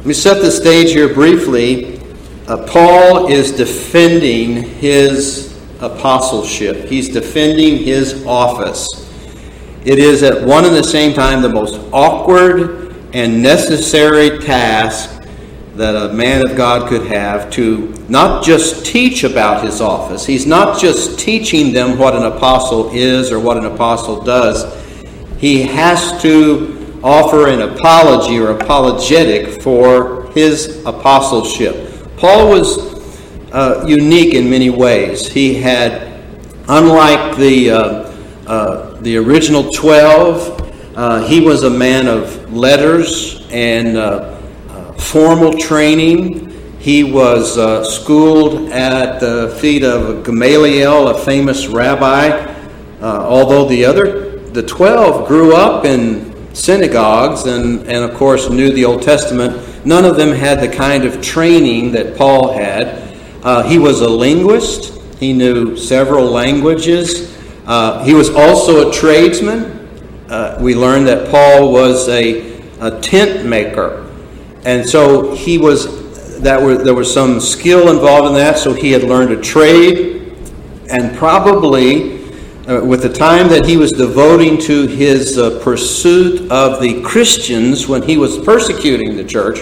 me set the stage here briefly. Paul is defending his apostleship. He's defending his office. It is at one and the same time the most awkward and necessary task that a man of God could have, to not just teach about his office. He's not just teaching them what an apostle is or what an apostle does. He has to offer an apology or apologetic for his apostleship. Paul was unique in many ways. He had, unlike the original 12, he was a man of letters and formal training. He was schooled at the feet of Gamaliel, a famous rabbi. Although the 12 grew up in synagogues and of course knew the Old Testament, none of them had the kind of training that Paul had. He was a linguist. He knew several languages. He was also a tradesman. We learned that Paul was a tent maker. And so there was some skill involved in that, so he had learned a trade, and probably with the time that he was devoting to his pursuit of the Christians when he was persecuting the church,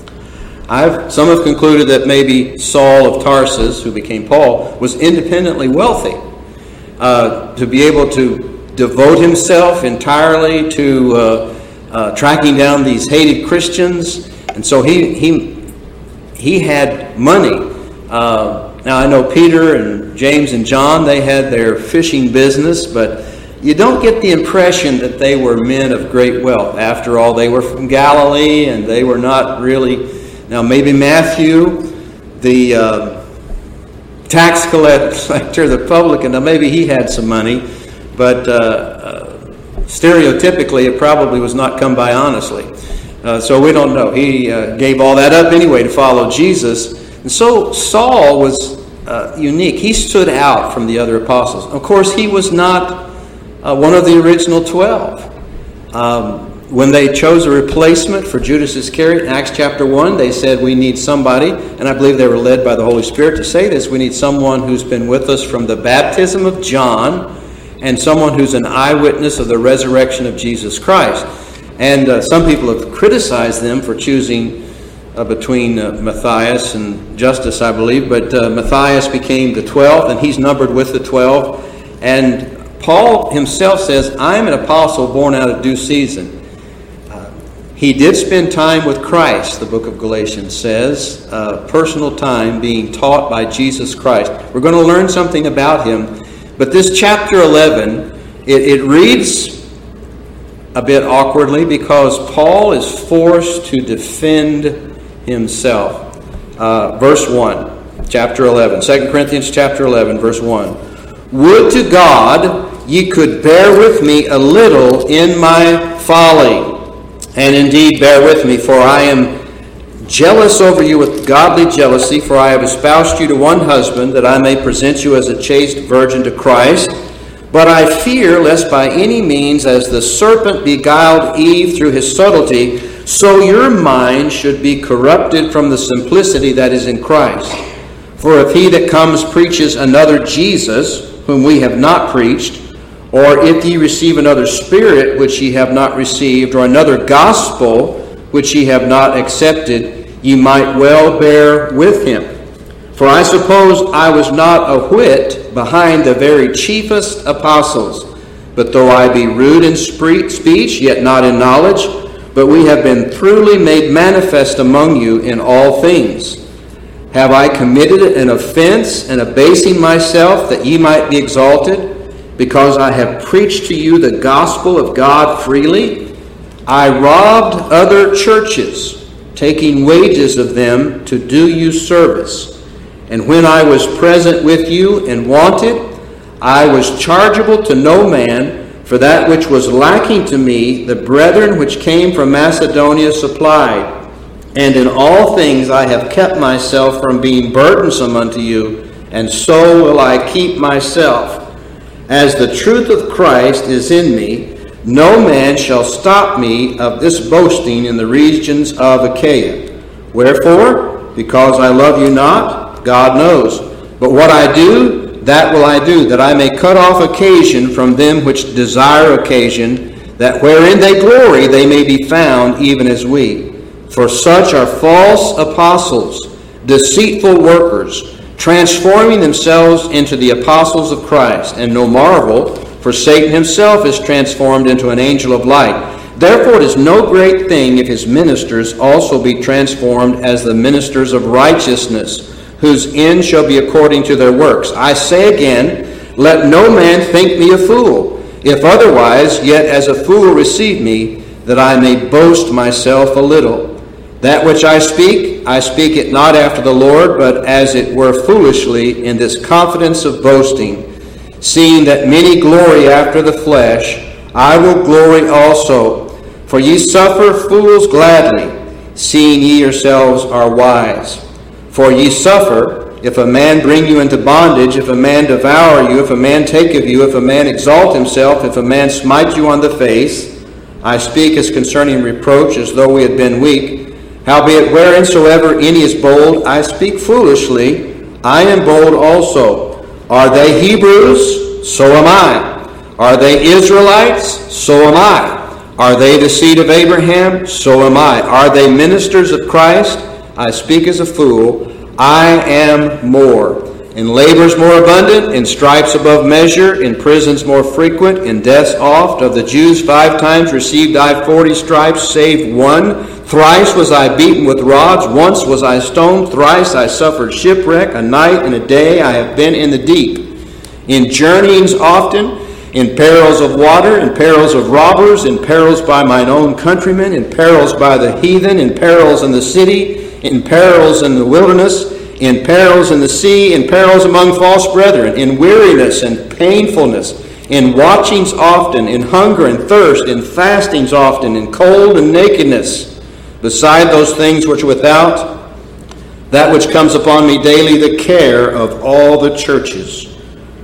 some have concluded that maybe Saul of Tarsus, who became Paul, was independently wealthy, to be able to devote himself entirely to tracking down these hated Christians. And so he had money. Now I know Peter and James and John, they had their fishing business, but you don't get the impression that they were men of great wealth. After all, they were from Galilee, and they were not really. Now maybe Matthew, the tax collector, the publican, now maybe he had some money, but stereotypically it probably was not come by honestly. So we don't know. He gave all that up anyway to follow Jesus. And so Saul was unique. He stood out from the other apostles. Of course, he was not one of the original 12. When they chose a replacement for Judas Iscariot in Acts chapter 1, they said, we need somebody, and I believe they were led by the Holy Spirit to say this, we need someone who's been with us from the baptism of John, and someone who's an eyewitness of the resurrection of Jesus Christ. And some people have criticized them for choosing between Matthias and Justus, I believe. But Matthias became the 12th, and he's numbered with the 12. And Paul himself says, I'm an apostle born out of due season. He did spend time with Christ, the book of Galatians says, personal time being taught by Jesus Christ. We're going to learn something about him. But this chapter 11, it reads a bit awkwardly because Paul is forced to defend himself. Verse 1, chapter 11, 2 Corinthians chapter 11, verse 1. Would to God ye could bear with me a little in my folly. And indeed bear with me, for I am jealous over you with godly jealousy, for I have espoused you to one husband, that I may present you as a chaste virgin to Christ. But I fear lest by any means, as the serpent beguiled Eve through his subtlety, so your mind should be corrupted from the simplicity that is in Christ. For if he that comes preaches another Jesus, whom we have not preached, or if ye receive another spirit which ye have not received, or another gospel which ye have not accepted, ye might well bear with him. For I suppose I was not a whit behind the very chiefest apostles. But though I be rude in speech, yet not in knowledge, but we have been truly made manifest among you in all things. Have I committed an offense and abasing myself that ye might be exalted? Because I have preached to you the gospel of God freely? I robbed other churches, taking wages of them to do you service. And when I was present with you and wanted, I was chargeable to no man, for that which was lacking to me, the brethren which came from Macedonia supplied. And in all things I have kept myself from being burdensome unto you, and so will I keep myself. As the truth of Christ is in me, no man shall stop me of this boasting in the regions of Achaia. Wherefore? Because I love you not? God knows. But what I do, that will I do, that I may cut off occasion from them which desire occasion, that wherein they glory they may be found even as we. For such are false apostles, deceitful workers, transforming themselves into the apostles of Christ. And no marvel, for Satan himself is transformed into an angel of light. Therefore it is no great thing if his ministers also be transformed as the ministers of righteousness, whose end shall be according to their works. I say again, let no man think me a fool. If otherwise, yet as a fool receive me, that I may boast myself a little. That which I speak it not after the Lord, but as it were foolishly, in this confidence of boasting. Seeing that many glory after the flesh, I will glory also. For ye suffer fools gladly, seeing ye yourselves are wise. For ye suffer, if a man bring you into bondage, if a man devour you, if a man take of you, if a man exalt himself, if a man smite you on the face. I speak as concerning reproach, as though we had been weak. Howbeit, whereinsoever any is bold, I speak foolishly. I am bold also. Are they Hebrews? So am I. Are they Israelites? So am I. Are they the seed of Abraham? So am I. Are they ministers of Christ? I speak as a fool. I am more. In labors more abundant, in stripes above measure, in prisons more frequent, in deaths oft. Of the Jews 5 times received I 40 stripes, save one. Thrice was I beaten with rods, once was I stoned, thrice I suffered shipwreck, a night and a day I have been in the deep. In journeyings often, in perils of water, in perils of robbers, in perils by mine own countrymen, in perils by the heathen, in perils in the city, in perils in the wilderness, in perils in the sea, in perils among false brethren, in weariness and painfulness, in watchings often, in hunger and thirst, in fastings often, in cold and nakedness. Beside those things which are without, that which comes upon me daily, the care of all the churches.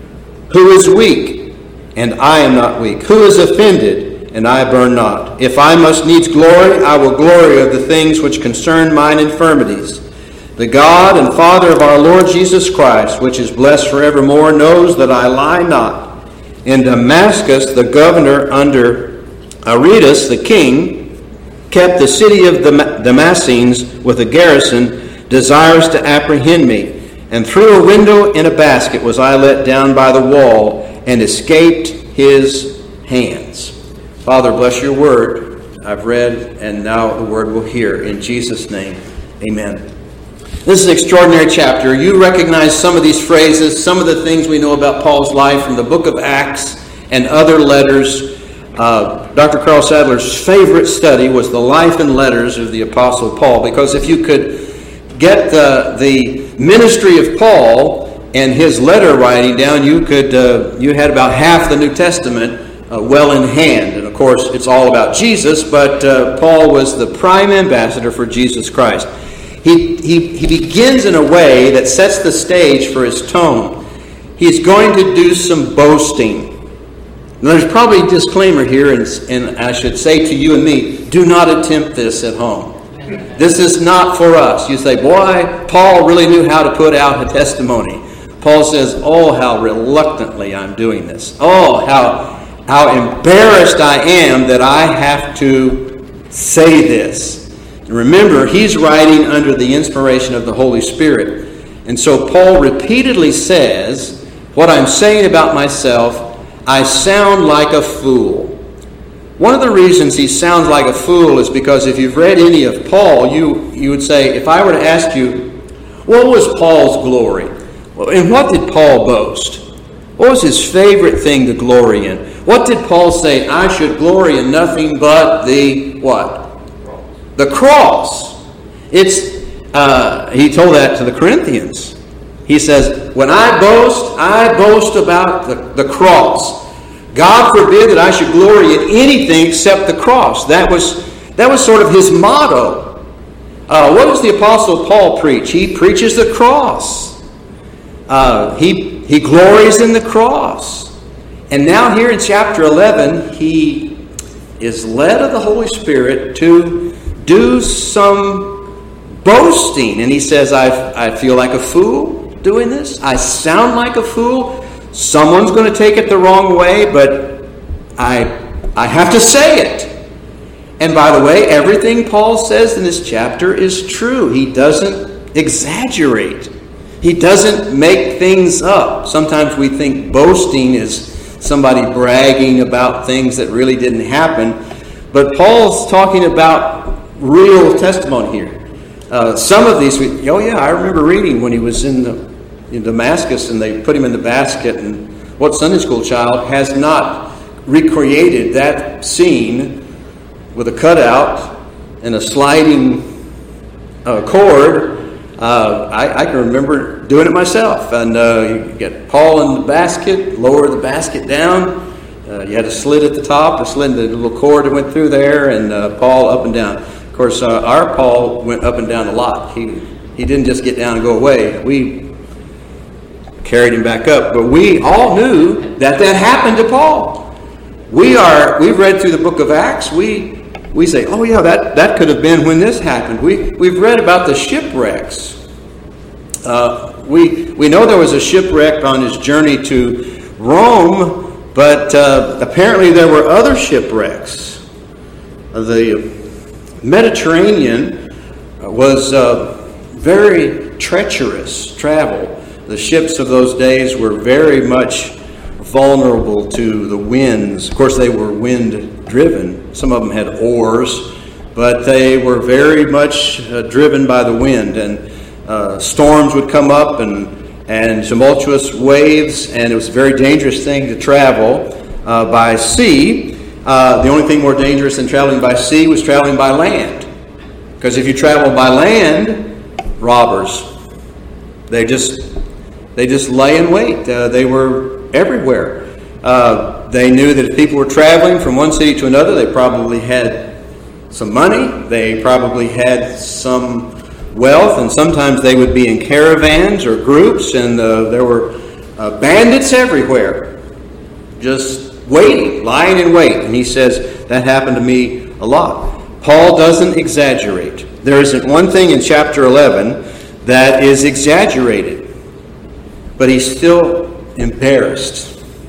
Who is weak, and I am not weak? Who is offended, and I burn not? If I must needs glory, I will glory of the things which concern mine infirmities. The God and Father of our Lord Jesus Christ, which is blessed forevermore, knows that I lie not. In Damascus, the governor under Aretas the king kept the city of Damascenes with a garrison, desirous to apprehend me. And through a window in a basket was I let down by the wall, and escaped his hands. Father, bless your word. I've read, and now the word will hear. In Jesus' name, amen. This is an extraordinary chapter. You recognize some of these phrases, some of the things we know about Paul's life from the book of Acts and other letters. Dr. Carl Sadler's favorite study was the life and letters of the Apostle Paul, because if you could get the ministry of Paul and his letter writing down, you had about half the New Testament well in hand. And of course, it's all about Jesus, but Paul was the prime ambassador for Jesus Christ. He begins in a way that sets the stage for his tone. He's going to do some boasting. Now, there's probably a disclaimer here, and I should say to you and me, do not attempt this at home. This is not for us. You say, boy, Paul really knew how to put out a testimony. Paul says, oh, how reluctantly I'm doing this. Oh, how embarrassed I am that I have to say this. And remember, he's writing under the inspiration of the Holy Spirit. And so Paul repeatedly says, what I'm saying about myself, I sound like a fool. One of the reasons he sounds like a fool is because if you've read any of Paul, you would say, if I were to ask you, what was Paul's glory? And what did Paul boast? What was his favorite thing to glory in? What did Paul say? I should glory in nothing but the what? The cross. He told that to the Corinthians. He says, when I boast about the cross. God forbid that I should glory in anything except the cross. That was sort of his motto. What does the Apostle Paul preach? He preaches the cross. He glories in the cross. And now here in chapter 11, he is led of the Holy Spirit to do some boasting. And he says, I feel like a fool doing this. I sound like a fool. Someone's going to take it the wrong way, but I have to say it. And by the way, everything Paul says in this chapter is true. He doesn't exaggerate. He doesn't make things up. Sometimes we think boasting is somebody bragging about things that really didn't happen. But Paul's talking about real testimony here. Some of these, I remember reading when he was in Damascus and they put him in the basket, and what Sunday school child has not recreated that scene with a cutout and a sliding cord? I can remember doing it myself. And you get Paul in the basket, lower the basket down. You had a slit at the top, a slit in the little cord that went through there, and Paul up and down. Of course, our Paul went up and down a lot. He didn't just get down and go away. We carried him back up. But we all knew that happened to Paul. We've read through the book of Acts. We say, oh yeah, that could have been when this happened. We've read about the shipwrecks. We know there was a shipwreck on his journey to Rome, but apparently there were other shipwrecks. The Mediterranean was very treacherous travel. The ships of those days were very much vulnerable to the winds. Of course, they were wind-driven. Some of them had oars, but they were very much driven by the wind. And storms would come up and tumultuous waves, and it was a very dangerous thing to travel by sea. The only thing more dangerous than traveling by sea was traveling by land. Because if you travel by land, robbers, they just lay in wait. They were everywhere. They knew that if people were traveling from one city to another, they probably had some money, they probably had some wealth, and sometimes they would be in caravans or groups, and there were bandits everywhere, just waiting, lying in wait. And he says, that happened to me a lot. Paul doesn't exaggerate. There isn't one thing in chapter 11 that is exaggerated, but he's still embarrassed.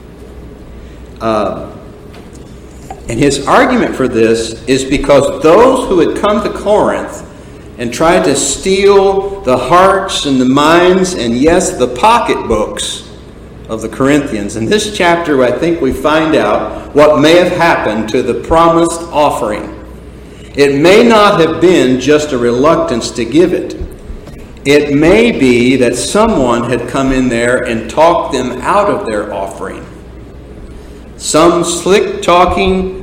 And his argument for this is because those who had come to Corinth and tried to steal the hearts and the minds and, yes, the pocketbooks of the Corinthians. In this chapter, I think we find out what may have happened to the promised offering. It may not have been just a reluctance to give it. It may be that someone had come in there and talked them out of their offering. Some slick-talking,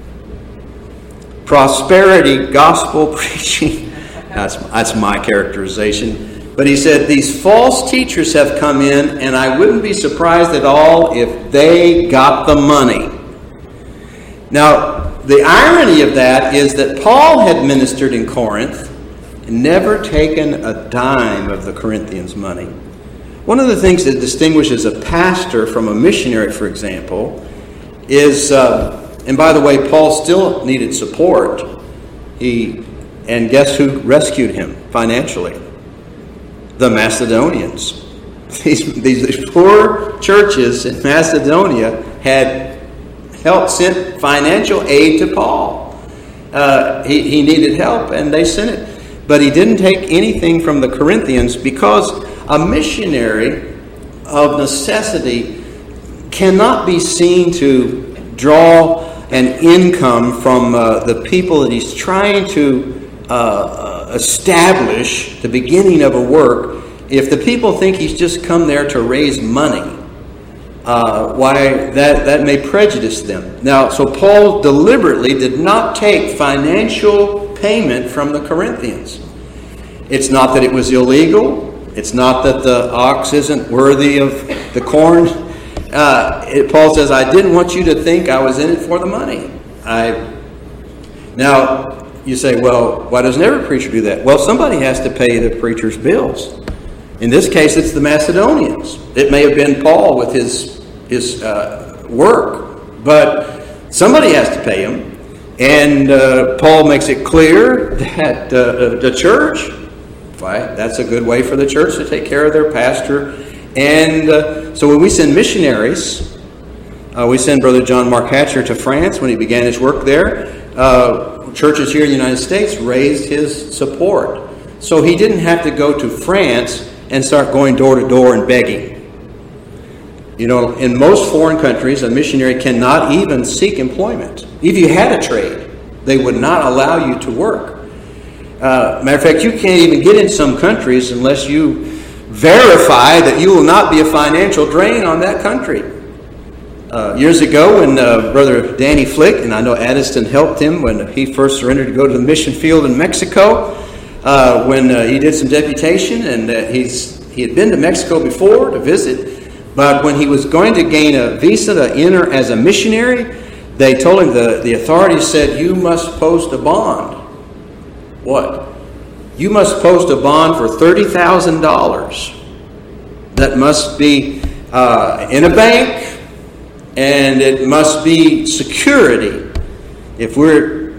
prosperity gospel preaching. That's my characterization. But he said, these false teachers have come in, and I wouldn't be surprised at all if they got the money. Now, the irony of that is that Paul had ministered in Corinth and never taken a dime of the Corinthians' money. One of the things that distinguishes a pastor from a missionary, for example, is, and by the way, Paul still needed support. And guess who rescued him financially? The Macedonians. These poor churches in Macedonia had sent financial aid to Paul. He needed help, and they sent it. But he didn't take anything from the Corinthians because a missionary of necessity cannot be seen to draw an income from the people that he's trying to establish the beginning of a work. If the people think he's just come there to raise money, why that may prejudice them. Now, so Paul deliberately did not take financial payment from the Corinthians. It's not that it was illegal. It's not that the ox isn't worthy of the corn. Paul says, I didn't want you to think I was in it for the money. Now, you say, well, why doesn't every preacher do that? Well, somebody has to pay the preacher's bills. In this case, it's the Macedonians. It may have been Paul with his work, but somebody has to pay him. And Paul makes it clear that the church Right? That's a good way for the church to take care of their pastor. And so when we send missionaries, we send Brother John Mark Hatcher to France when he began his work there. Churches here in the United States raised his support. So he didn't have to go to France and start going door to door and begging. You know, in most foreign countries, a missionary cannot even seek employment. If you had a trade, they would not allow you to work. Matter of fact, you can't even get in some countries unless you verify that you will not be a financial drain on that country. Years ago, when Brother Danny Flick, and I know Addiston helped him when he first surrendered to go to the mission field in Mexico, when he did some deputation, and he had been to Mexico before to visit, but when he was going to gain a visa to enter as a missionary, they told him, the authorities said, you must post a bond. What? You must post a bond for $30,000 that must be in a bank, and it must be security. If we're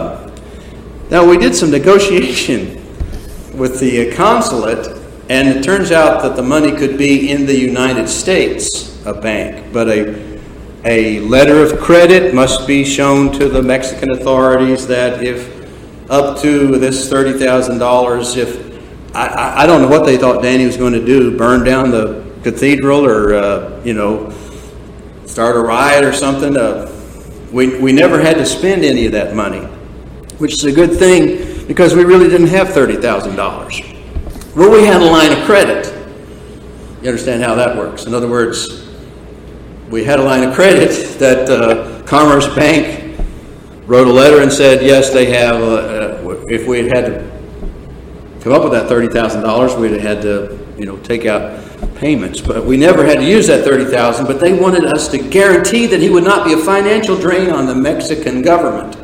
now, we did some negotiation with the consulate, and it turns out that the money could be in the United States, a bank, but a letter of credit must be shown to the Mexican authorities that if up to this $30,000, if I don't know what they thought Danny was going to do, burn down the cathedral or start a riot or something. We never had to spend any of that money, which is a good thing because we really didn't have $30,000. Well, we had a line of credit. You understand how that works? In other words, we had a line of credit that Commerce Bank wrote a letter and said, yes, they have, if we had to come up with that $30,000, we'd have had to, take out payments. But we never had to use that $30,000, but they wanted us to guarantee that he would not be a financial drain on the Mexican government.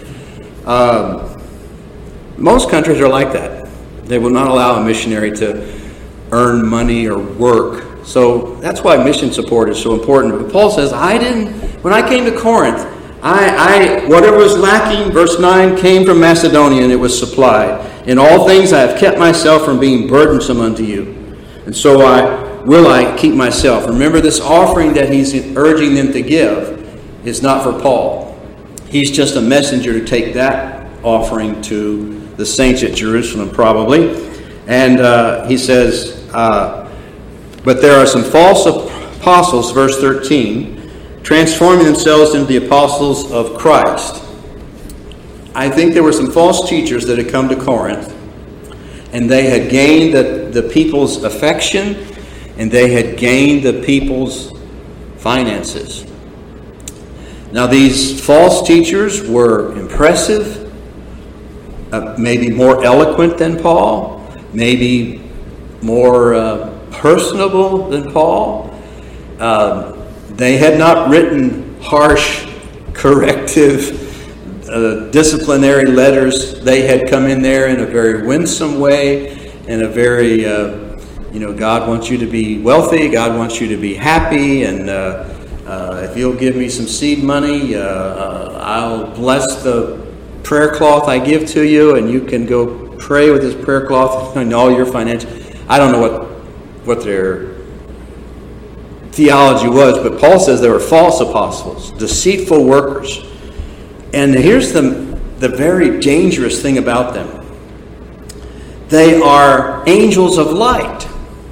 Most countries are like that. They will not allow a missionary to earn money or work. So that's why mission support is so important. But Paul says, when I came to Corinth, whatever was lacking, verse 9, came from Macedonia, and it was supplied. In all things I have kept myself from being burdensome unto you. And so I keep myself. Remember, this offering that he's urging them to give is not for Paul. He's just a messenger to take that offering to the saints at Jerusalem, probably. And he says, but there are some false apostles, verse 13, transforming themselves into the apostles of Christ. I think there were some false teachers that had come to Corinth, and they had gained the people's affection, and they had gained the people's finances. Now, these false teachers were impressive, maybe more eloquent than Paul, maybe more personable than Paul. They had not written harsh, corrective, disciplinary letters. They had come in there in a very winsome way, in a very, God wants you to be wealthy, God wants you to be happy, and if you'll give me some seed money, I'll bless the prayer cloth I give to you, and you can go pray with this prayer cloth and all your financial. I don't know what their theology was, but Paul says they were false apostles, deceitful workers. And here's the very dangerous thing about them. They are angels of light.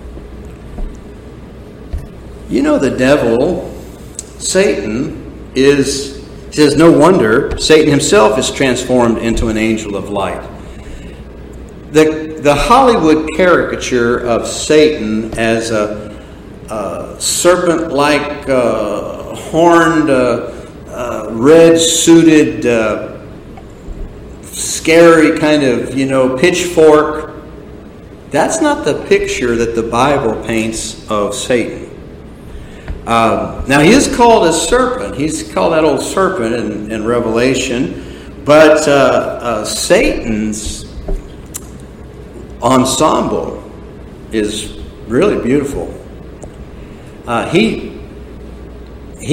You know, the devil, Satan, says no wonder Satan himself is transformed into an angel of light. The Hollywood caricature of Satan as a serpent-like, horned, red-suited, scary kind of, pitchfork. That's not the picture that the Bible paints of Satan. Now, he is called a serpent. He's called that old serpent in Revelation. But Satan's ensemble is really beautiful. He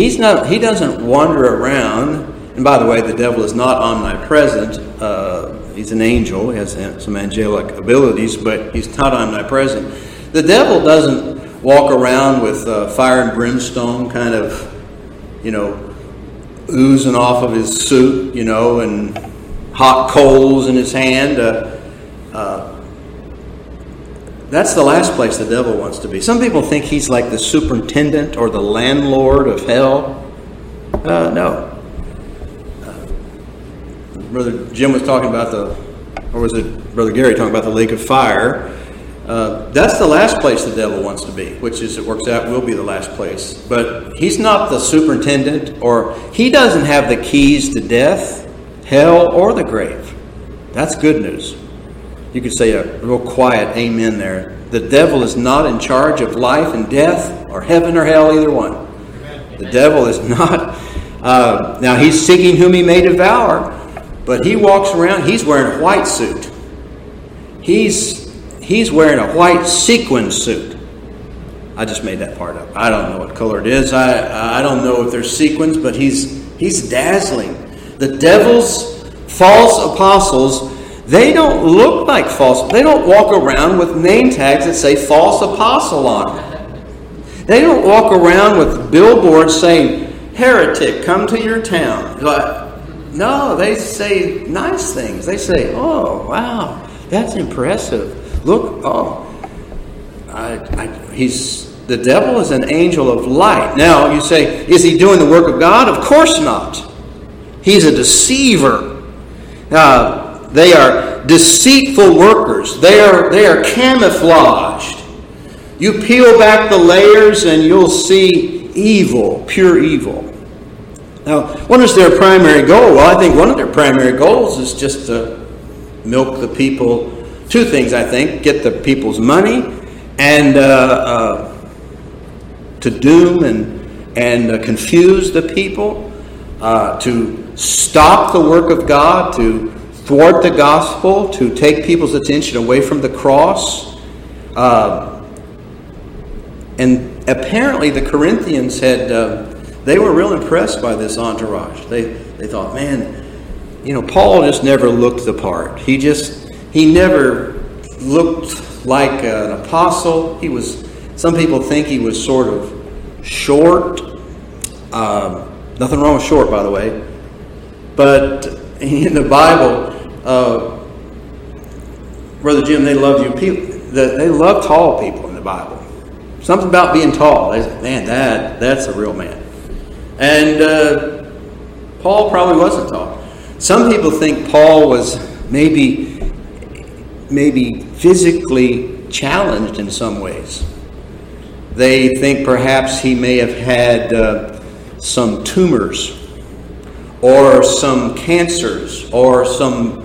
doesn't wander around. And by the way, the devil is not omnipresent. He's an angel. He has some angelic abilities, but he's not omnipresent. The devil doesn't walk around with fire and brimstone kind of, oozing off of his suit, and hot coals in his hand. That's the last place the devil wants to be. Some people think he's like the superintendent or the landlord of hell. No. Brother Jim was talking about or was it Brother Gary talking about the lake of fire? That's the last place the devil wants to be, which, as it works out, will be the last place. But he's not the superintendent, or he doesn't have the keys to death, hell, or the grave. That's good news. You could say a real quiet amen there. The devil is not in charge of life and death, or heaven or hell, either one. Amen. The devil is not. Now, he's seeking whom he may devour, but he walks around, he's wearing a white suit. He's wearing a white sequin suit. I just made that part up. I don't know what color it is. I don't know if there's sequins, but he's dazzling. The devil's false apostles, they don't look like false. They don't walk around with name tags that say false apostle on them. They don't walk around with billboards saying, heretic, come to your town. No, they say nice things. They say, oh, wow, that's impressive. Look, the devil is an angel of light. Now, you say, is he doing the work of God? Of course not. He's a deceiver. They are deceitful workers. They are camouflaged. You peel back the layers and you'll see evil, pure evil. Now, what is their primary goal? Well, I think one of their primary goals is just to milk the people. Two things, I think. Get the people's money and to doom and confuse the people, to stop the work of God, to thwart the gospel, to take people's attention away from the cross. And apparently the Corinthians they were real impressed by this entourage. They thought, man, Paul just never looked the part. He never looked like an apostle. Some people think he was sort of short. Nothing wrong with short, by the way. But in the Bible, Brother Jim, they love you. They love tall people in the Bible. Something about being tall. They say, man, that's a real man. And Paul probably wasn't tall. Some people think Paul was maybe physically challenged in some ways. They think perhaps he may have had some tumors or some cancers or some...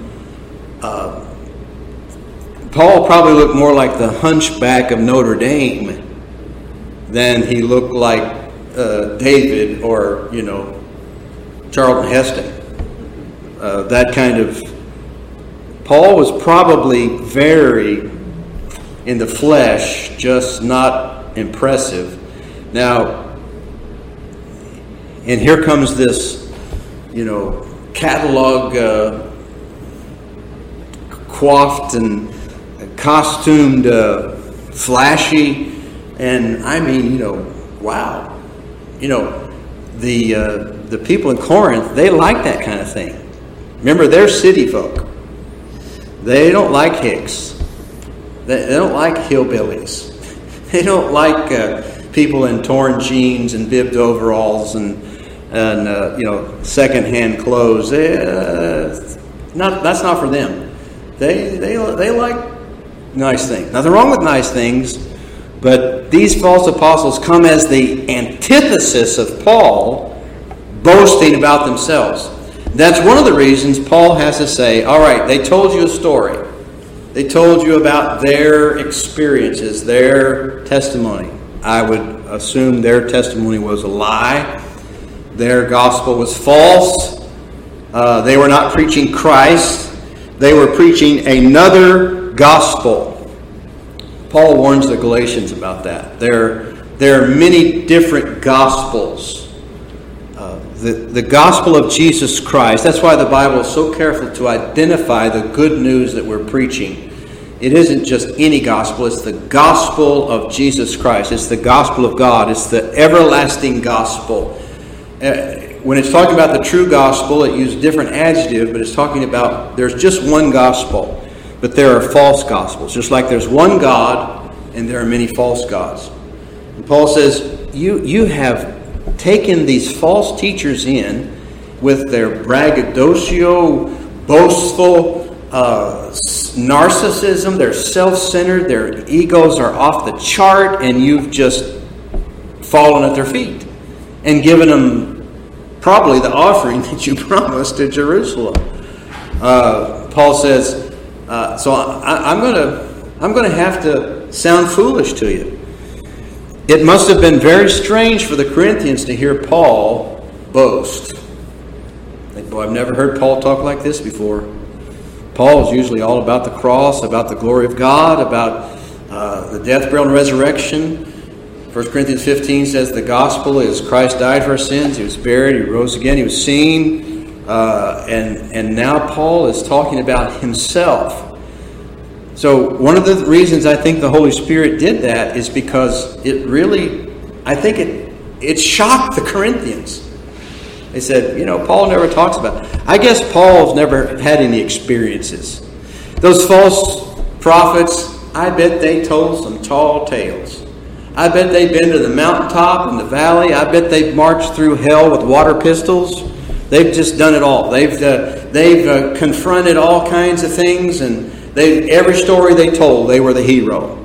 Paul probably looked more like the hunchback of Notre Dame than he looked like David or, Charlton Heston. That kind of... Paul was probably very in the flesh, just not impressive. Now, and here comes this, catalog coiffed and costumed, flashy, and I mean, wow. The people in Corinth, they like that kind of thing. Remember, they're city folk. They don't like hicks. They don't like hillbillies. They don't like people in torn jeans and bibbed overalls and secondhand clothes. That's not for them. They like nice things. Nothing wrong with nice things, but these false apostles come as the antithesis of Paul, boasting about themselves. That's one of the reasons Paul has to say, all right, they told you a story. They told you about their experiences, their testimony. I would assume their testimony was a lie. Their gospel was false. They were not preaching Christ. They were preaching another gospel. Paul warns the Galatians about that. There are many different gospels. the gospel of Jesus Christ. That's why the Bible is so careful to identify the good news that we're preaching. It isn't just any gospel. It's the gospel of Jesus Christ. It's the gospel of God. It's the everlasting gospel. When it's talking about the true gospel, it uses different adjectives, but it's talking about there's just one gospel, but there are false gospels. Just like there's one God and there are many false gods. And Paul says, you have taken these false teachers in with their braggadocio, boastful narcissism. They're self-centered. Their egos are off the chart, and you've just fallen at their feet and given them probably the offering that you promised to Jerusalem. Paul says, so I'm going to have to sound foolish to you. It must have been very strange for the Corinthians to hear Paul boast. Like, boy, I've never heard Paul talk like this before. Paul is usually all about the cross, about the glory of God, about the death, burial, and resurrection. 1 Corinthians 15 says the gospel is Christ died for our sins, he was buried, he rose again, he was seen, and now Paul is talking about himself. So one of the reasons I think the Holy Spirit did that is because it really, I think it shocked the Corinthians. They said, Paul never talks about it. I guess Paul's never had any experiences. Those false prophets, I bet they told some tall tales. I bet they've been to the mountaintop and the valley. I bet they've marched through hell with water pistols. They've just done it all. They've confronted all kinds of things, and every story they told, they were the hero.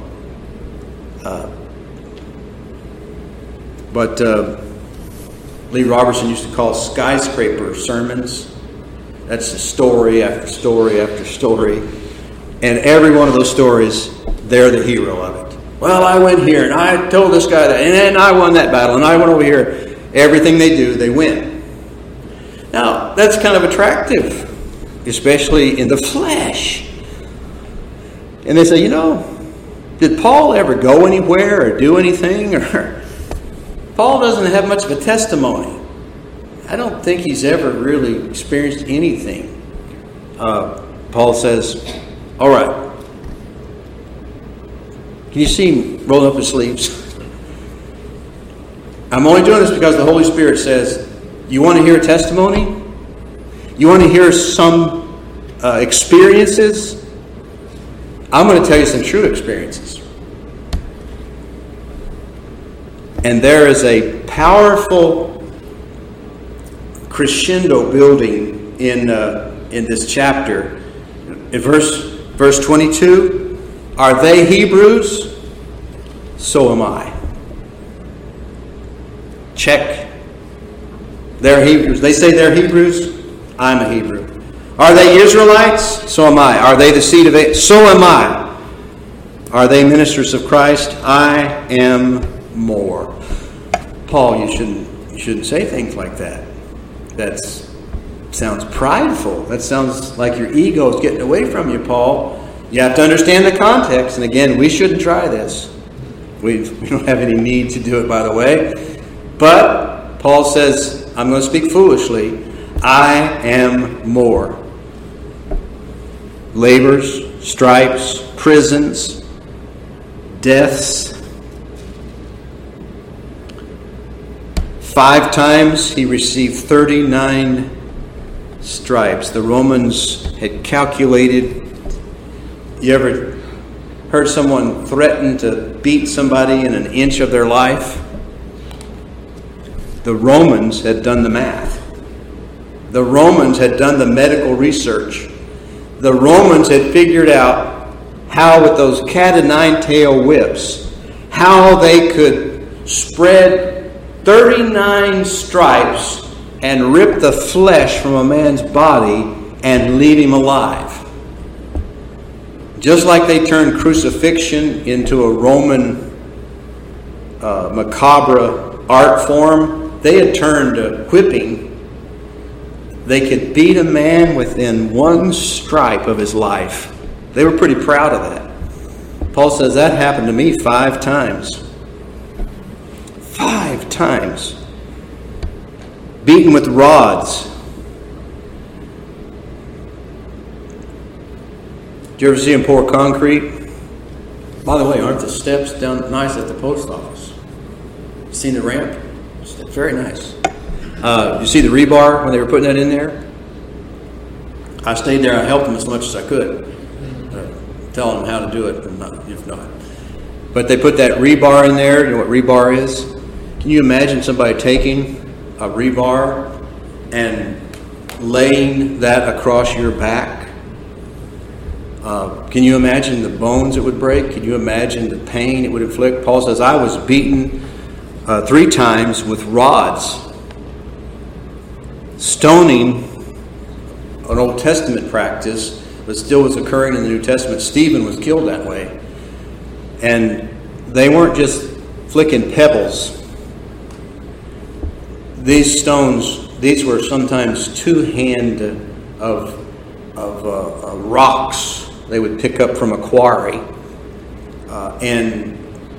But Lee Robertson used to call skyscraper sermons. That's story after story after story. And every one of those stories, they're the hero of it. Well, I went here, and I told this guy that, and then I won that battle, and I went over here. Everything they do, they win. Now, that's kind of attractive, especially in the flesh. And they say, did Paul ever go anywhere or do anything? Or Paul doesn't have much of a testimony. I don't think he's ever really experienced anything. Paul says, all right. Can you see him rolling up his sleeves? I'm only doing this because the Holy Spirit says, you want to hear a testimony? You want to hear some experiences? I'm going to tell you some true experiences. And there is a powerful crescendo building in this chapter. In verse 22, are they Hebrews? So am I. Check. They're Hebrews. They say they're Hebrews. I'm a Hebrew. Are they Israelites? So am I. Are they the seed of Abraham? So am I. Are they ministers of Christ? I am more. Paul, you shouldn't say things like that. That sounds prideful. That sounds like your ego is getting away from you, Paul. You have to understand the context. And again, we shouldn't try this. We don't have any need to do it, by the way. But Paul says, I'm going to speak foolishly. I am more. Labors, stripes, prisons, deaths. 5 times he received 39 stripes. The Romans had calculated. You ever heard someone threaten to beat somebody in an inch of their life? The Romans had done the math. The Romans had done the medical research. The Romans had figured out how, with those cat-o'-nine-tail whips, how they could spread 39 stripes and rip the flesh from a man's body and leave him alive. Just like they turned crucifixion into a Roman macabre art form, they had turned whipping. They could beat a man within 1 stripe of his life. They were pretty proud of that. Paul says that happened to me 5 times. 5 times. beaten with rods. Did you ever see him pour concrete? By the way, aren't the steps down nice at the post office? You seen the ramp? It's very nice. You see the rebar when they were putting that in there? I stayed there. I helped them as much as I could, telling them how to do it, if not. But they put that rebar in there. You know what rebar is? Can you imagine somebody taking a rebar and laying that across your back? Can you imagine the bones it would break? Can you imagine the pain it would inflict? Paul says, I was beaten 3 times with rods. Stoning, an Old Testament practice, but still was occurring in the New Testament. Stephen was killed that way. And they weren't just flicking pebbles. These stones, these were sometimes 2 hand of rocks they would pick up from a quarry and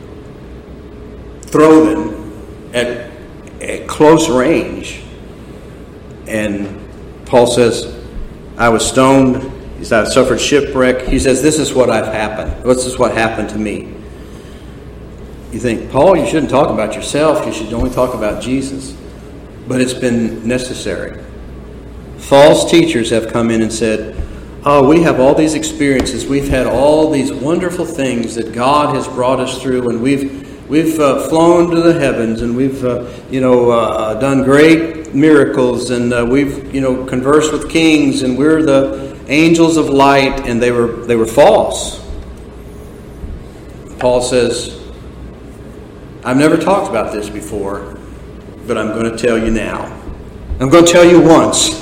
throw them at close range. And Paul says, I was stoned. He said, I've suffered shipwreck. He says, this is what I've happened. This is what happened to me. You think, Paul, you shouldn't talk about yourself. You should only talk about Jesus. But it's been necessary. False teachers have come in and said, oh, we have all these experiences. We've had all these wonderful things that God has brought us through, and we've flown to the heavens, and we've done great miracles, and we've conversed with kings, and we're the angels of light, and they were false. Paul says, I've never talked about this before, but I'm going to tell you now. I'm going to tell you once.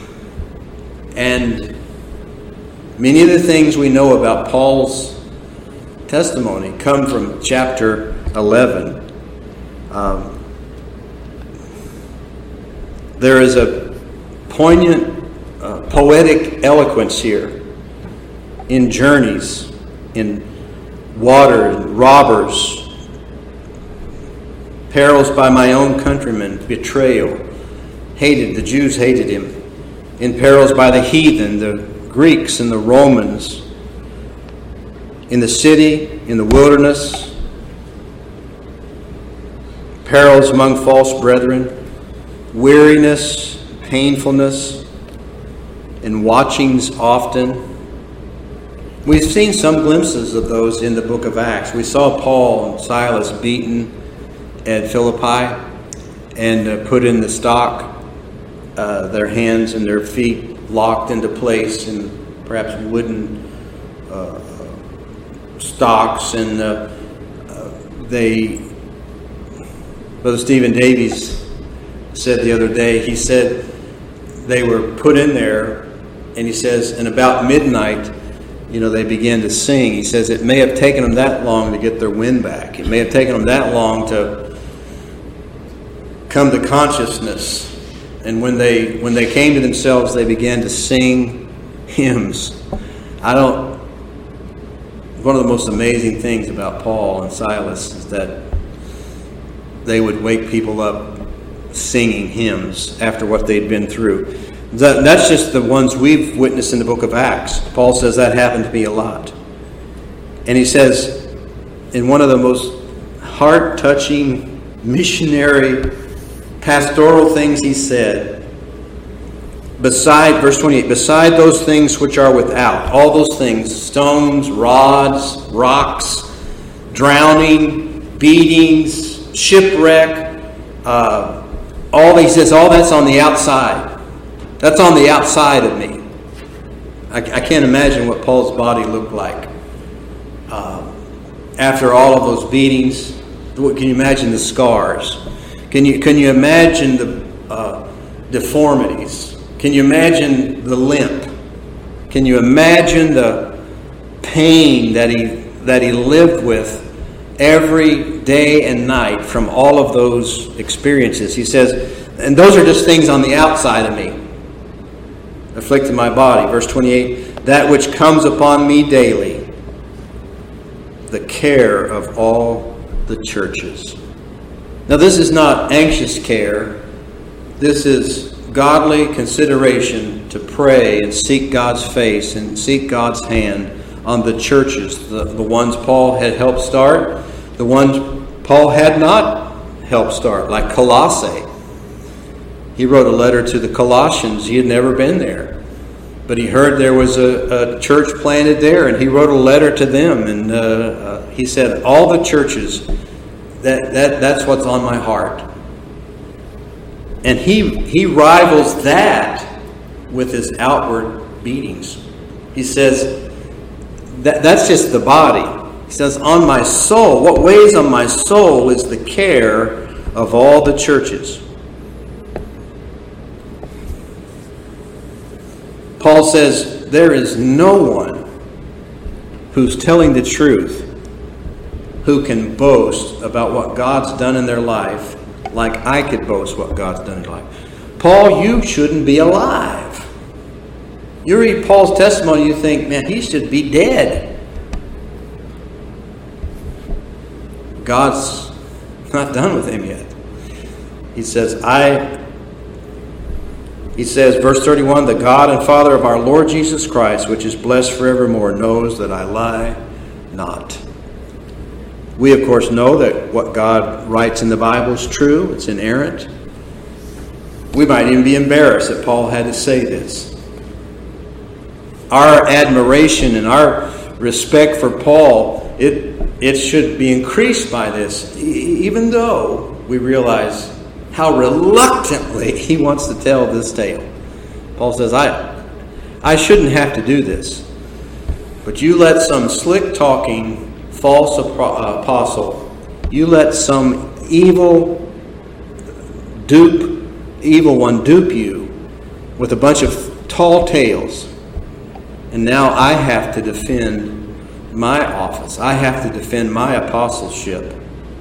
And many of the things we know about Paul's testimony come from chapter 11. There is a poignant, poetic eloquence here in journeys, in water, and robbers, perils by my own countrymen, betrayal, the Jews hated him, in perils by the heathen, the Greeks and the Romans, in the city, in the wilderness, perils among false brethren, weariness, painfulness, and watchings often. We've seen some glimpses of those in the book of Acts. We saw Paul and Silas beaten at Philippi and put in the stock, their hands and their feet locked into place in perhaps wooden stocks, and Brother Stephen Davies said the other day, he said they were put in there, and he says, and about midnight, they began to sing. He says it may have taken them that long to get their wind back. It may have taken them that long to come to consciousness. And when they came to themselves, they began to sing hymns. One of the most amazing things about Paul and Silas is that they would wake people up singing hymns after what they'd been through. That's just the ones we've witnessed in the book of Acts. Paul says that happened to me a lot. And he says, in one of the most heart-touching, missionary, pastoral things he said, verse 28, beside those things which are without, all those things, stones, rods, rocks, drowning, beatings, shipwreck, all that's on the outside. That's on the outside of me. I can't imagine what Paul's body looked like after all of those beatings. Can you imagine the scars? Can you imagine the deformities? Can you imagine the limp? Can you imagine the pain that he lived with every day and night from all of those experiences? He says, and those are just things on the outside of me, afflicting my body. Verse 28, that which comes upon me daily, the care of all the churches. Now, this is not anxious care this is godly consideration to pray and seek God's face and seek God's hand on the churches, the ones Paul had helped start, the ones Paul had not helped start, like Colossae. He wrote a letter to the Colossians. He had never been there, but he heard there was a church planted there, and he wrote a letter to them, and he said, all the churches, that's what's on my heart. And he rivals that with his outward beatings. He says, that's just the body. He says, on my soul, what weighs on my soul is the care of all the churches. Paul says, there is no one who's telling the truth who can boast about what God's done in their life like I could boast what God's done in life. Paul, you shouldn't be alive. You read Paul's testimony, you think, man, he should be dead. God's not done with him yet. He says, verse 31, the God and Father of our Lord Jesus Christ, which is blessed forevermore, knows that I lie not. We, of course, know that what God writes in the Bible is true. It's inerrant. We might even be embarrassed that Paul had to say this. Our admiration and our respect for Paul, it should be increased by this, even though we realize how reluctantly he wants to tell this tale. Paul says, I shouldn't have to do this, but you let some slick-talking false apostle, you let some evil one dupe you with a bunch of tall tales, and now I have to defend my office. I have to defend my apostleship.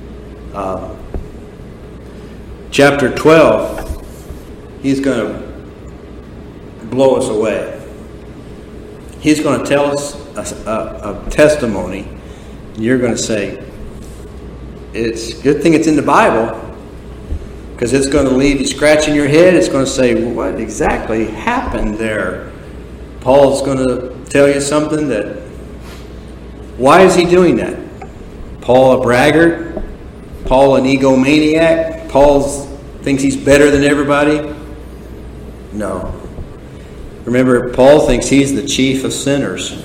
Chapter 12, he's going to blow us away. He's going to tell us a testimony. And you're going to say, it's a good thing it's in the Bible, because it's going to leave you scratching your head. It's going to say, well, what exactly happened there? Paul's going to tell you something that, why is he doing that? Paul a braggart? Paul an egomaniac? Paul thinks he's better than everybody? No. Remember, Paul thinks he's the chief of sinners.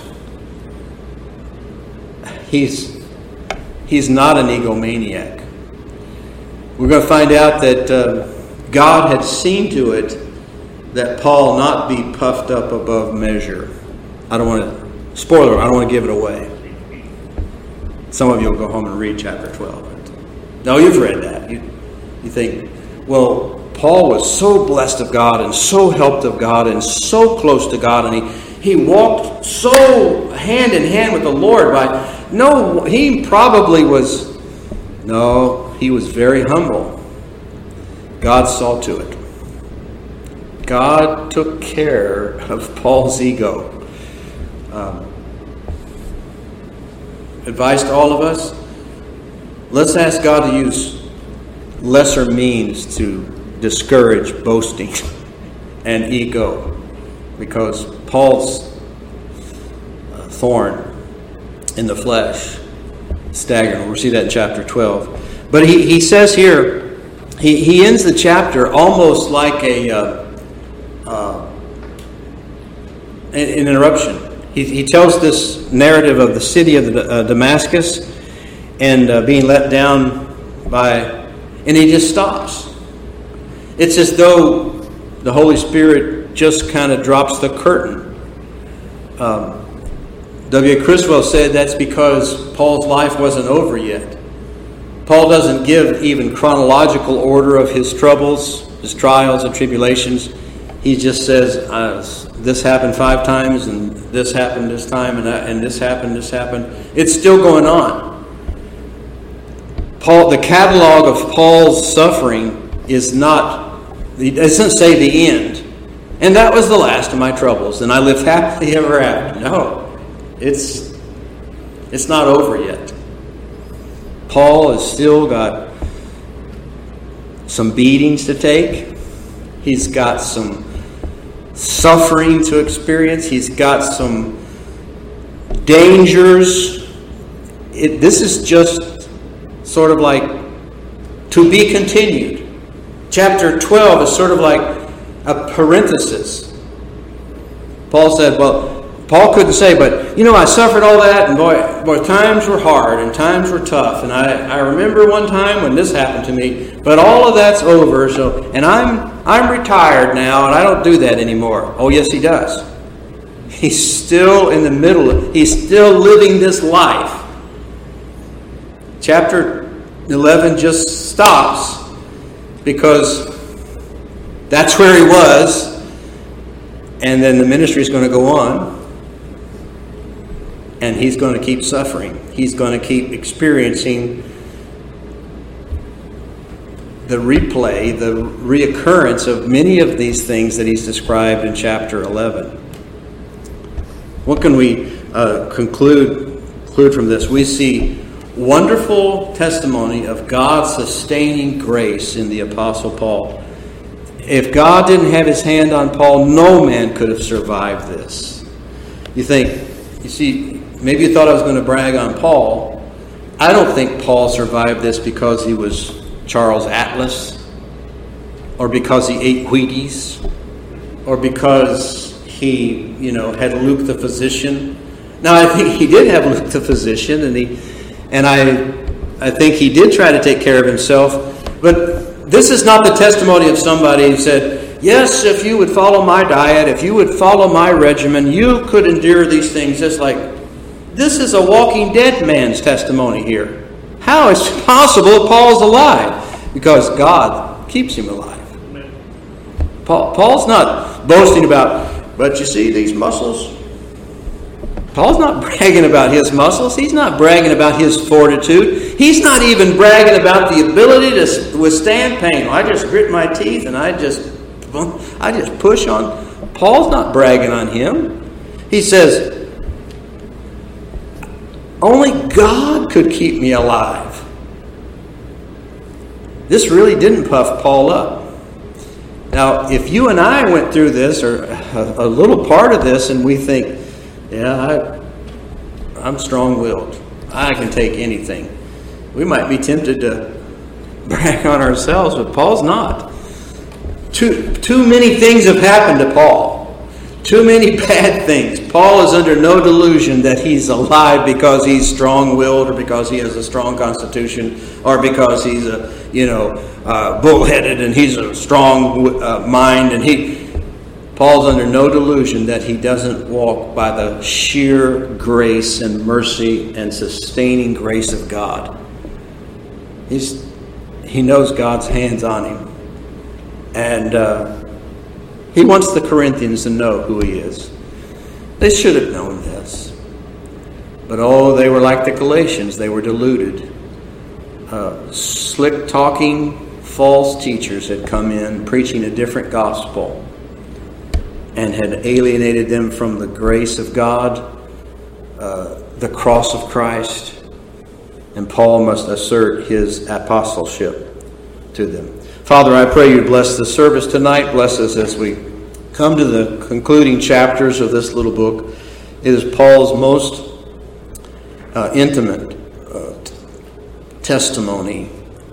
He's not an egomaniac. We're going to find out that God had seen to it that Paul not be puffed up above measure. I don't want to give it away. Some of you will go home and read chapter 12. No, you've read that. You think, well, Paul was so blessed of God and so helped of God and so close to God, and he walked so hand in hand with the Lord. He was very humble. God saw to it. God took care of Paul's ego. Advice to all of us, let's ask God to use lesser means to discourage boasting and ego, because Paul's thorn in the flesh, staggering. We'll see that in chapter 12. But he says here, he ends the chapter almost like an interruption. He tells this narrative of the city of Damascus and being let down and he just stops. It's as though the Holy Spirit just kind of drops the curtain. W. Criswell said that's because Paul's life wasn't over yet. Paul doesn't give even chronological order of his troubles, his trials and tribulations. He just says, this happened 5 times, and this happened this time, and this happened. It's still going on. The catalog of Paul's suffering it doesn't say the end. And that was the last of my troubles, and I lived happily ever after. No, it's not over yet. Paul has still got some beatings to take. He's got some suffering to experience. He's got some dangers. This is just sort of like to be continued. Chapter 12 is sort of like a parenthesis. Paul couldn't say, but I suffered all that, and boy, times were hard and times were tough, and I remember one time when this happened to me, but all of that's over. And I'm retired now, and I don't do that anymore. Oh, yes, he does. He's still in the middle. He's still living this life. Chapter 11 just stops because that's where he was, and then the ministry is going to go on. And he's going to keep suffering. He's going to keep experiencing the replay, the reoccurrence of many of these things that he's described in chapter 11. What can we conclude from this? We see wonderful testimony of God's sustaining grace in the Apostle Paul. If God didn't have his hand on Paul, no man could have survived this. You see, maybe you thought I was going to brag on Paul. I don't think Paul survived this because he was Charles Atlas, or because he ate Wheaties, or because he, had Luke the physician. Now, I think he did have Luke the physician, and I think he did try to take care of himself. But this is not the testimony of somebody who said, yes, if you would follow my diet, if you would follow my regimen, you could endure these things. Just like, this is a walking dead man's testimony here. How is it possible Paul's alive? Because God keeps him alive. Paul's not boasting about, but you see these muscles? Paul's not bragging about his muscles. He's not bragging about his fortitude. He's not even bragging about the ability to withstand pain. I just grit my teeth and I just push on. Paul's not bragging on him. He says, only God could keep me alive. This really didn't puff Paul up. Now, if you and I went through this, or a little part of this, and we think, yeah, I'm strong-willed, I can take anything, we might be tempted to brag on ourselves, but Paul's not. Too many things have happened to Paul. Too many bad things. Paul is under no delusion that he's alive because he's strong-willed, or because he has a strong constitution, or because he's bullheaded and he's a strong mind. Paul's under no delusion that he doesn't walk by the sheer grace and mercy and sustaining grace of God. He knows God's hands on him. And he wants the Corinthians to know who he is. They should have known this. But they were like the Galatians. They were deluded. Slick-talking false teachers had come in preaching a different gospel and had alienated them from the grace of God, the cross of Christ. And Paul must assert his apostleship to them. Father, I pray you bless the service tonight. Bless us as we come to the concluding chapters of this little book. It is Paul's most intimate testimony.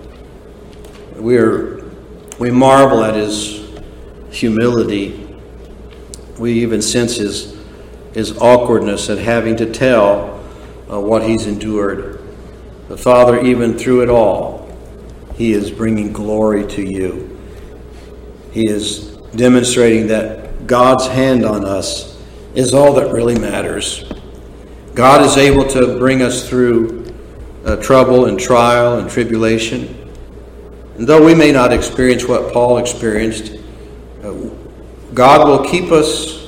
We marvel at his humility. We even sense his awkwardness at having to tell what he's endured. But Father, even through it all, he is bringing glory to you. He is demonstrating that God's hand on us is all that really matters. God is able to bring us through trouble and trial and tribulation. And though we may not experience what Paul experienced, God will keep us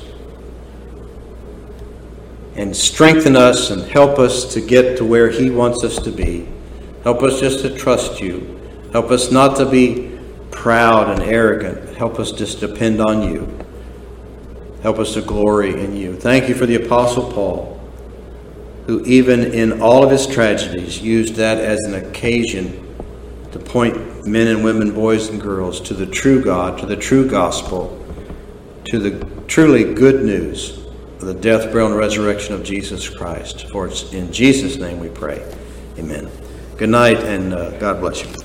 and strengthen us and help us to get to where he wants us to be. Help us just to trust you. Help us not to be proud and arrogant. Help us just depend on you. Help us to glory in you. Thank you for the Apostle Paul, who even in all of his tragedies used that as an occasion to point men and women, boys and girls, to the true God, to the true gospel, to the truly good news of the death, burial, and resurrection of Jesus Christ. For it's in Jesus' name we pray. Amen. Good night, and God bless you.